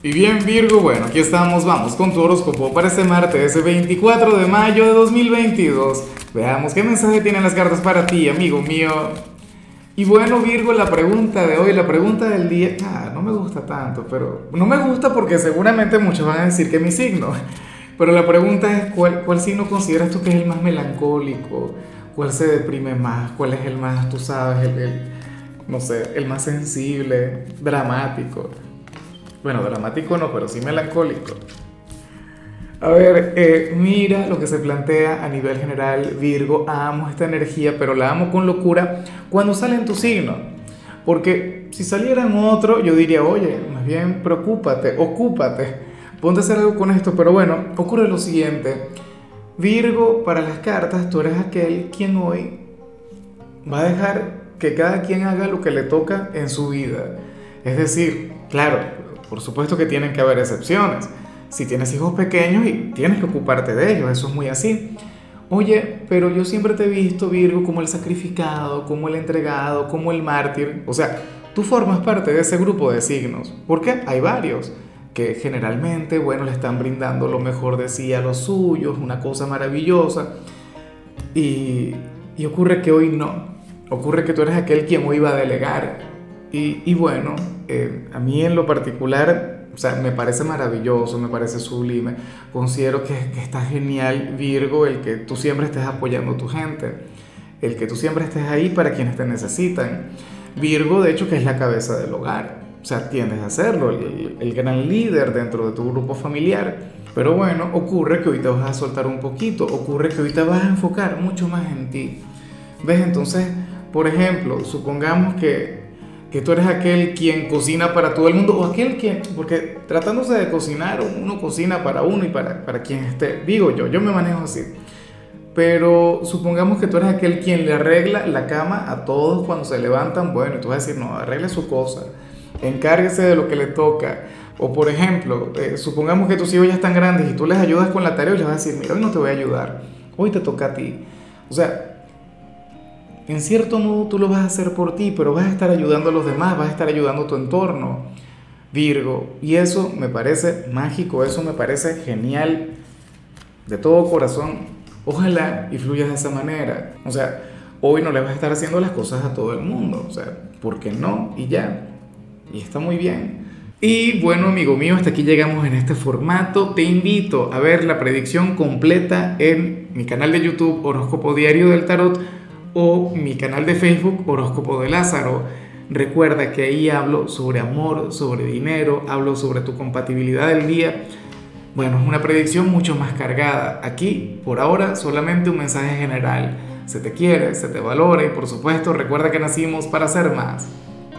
Y bien Virgo, bueno, aquí estamos, vamos con tu horóscopo para este martes 24 de mayo de 2022. Veamos qué mensaje tienen las cartas para ti, amigo mío. Y bueno Virgo, la pregunta de hoy, la pregunta del día, no me gusta tanto, pero no me gusta porque seguramente muchos van a decir que es mi signo. Pero la pregunta es, ¿cuál signo consideras tú que es el más melancólico? ¿Cuál se deprime más? ¿Cuál es el más, tú sabes, no sé, el más sensible, dramático? Bueno, dramático no, pero sí melancólico. A ver, mira lo que se plantea a nivel general, Virgo. Amo esta energía, pero la amo con locura cuando sale en tu signo. Porque si saliera en otro, yo diría, oye, más bien preocúpate, ocúpate, ponte a hacer algo con esto. Pero bueno, ocurre lo siguiente. Virgo, para las cartas, tú eres aquel quien hoy va a dejar que cada quien haga lo que le toca en su vida. Es decir, claro, por supuesto que tienen que haber excepciones. Si tienes hijos pequeños y tienes que ocuparte de ellos, eso es muy así. Oye, pero yo siempre te he visto, Virgo, como el sacrificado, como el entregado, como el mártir. O sea, tú formas parte de ese grupo de signos. Porque hay varios que generalmente, bueno, le están brindando lo mejor de sí a los suyos, una cosa maravillosa. Y, y ocurre que hoy no. Ocurre que tú eres aquel quien hoy va a delegar. Y bueno, a mí en lo particular, o sea, me parece maravilloso, me parece sublime. Considero que está genial, Virgo, el que tú siempre estés apoyando a tu gente, el que tú siempre estés ahí para quienes te necesitan. Virgo, de hecho, que es la cabeza del hogar. O sea, tiendes a hacerlo, el gran líder dentro de tu grupo familiar. Pero bueno, ocurre que hoy te vas a soltar un poquito, ocurre que hoy te vas a enfocar mucho más en ti. ¿Ves? Entonces, por ejemplo, supongamos que tú eres aquel quien cocina para todo el mundo, o aquel quien, porque tratándose de cocinar, uno cocina para uno y para quien esté, digo yo me manejo así, pero supongamos que tú eres aquel quien le arregla la cama a todos cuando se levantan, bueno, y tú vas a decir, no, arregle su cosa, encárguese de lo que le toca, o por ejemplo, supongamos que tus hijos ya están grandes y tú les ayudas con la tarea y les vas a decir, mira, hoy no te voy a ayudar, hoy te toca a ti, o sea, en cierto modo tú lo vas a hacer por ti, pero vas a estar ayudando a los demás, vas a estar ayudando a tu entorno, Virgo. Y eso me parece mágico, eso me parece genial, de todo corazón. Ojalá y fluyas de esa manera. O sea, hoy no le vas a estar haciendo las cosas a todo el mundo. O sea, ¿por qué no? Y ya. Y está muy bien. Y bueno, amigo mío, hasta aquí llegamos en este formato. Te invito a ver la predicción completa en mi canal de YouTube Horóscopo Diario del Tarot o mi canal de Facebook Horóscopo de Lázaro. Recuerda que ahí hablo sobre amor, sobre dinero, hablo sobre tu compatibilidad del día. Bueno, es una predicción mucho más cargada. Aquí, por ahora, solamente un mensaje general. Se te quiere, se te valora y por supuesto recuerda que nacimos para ser más.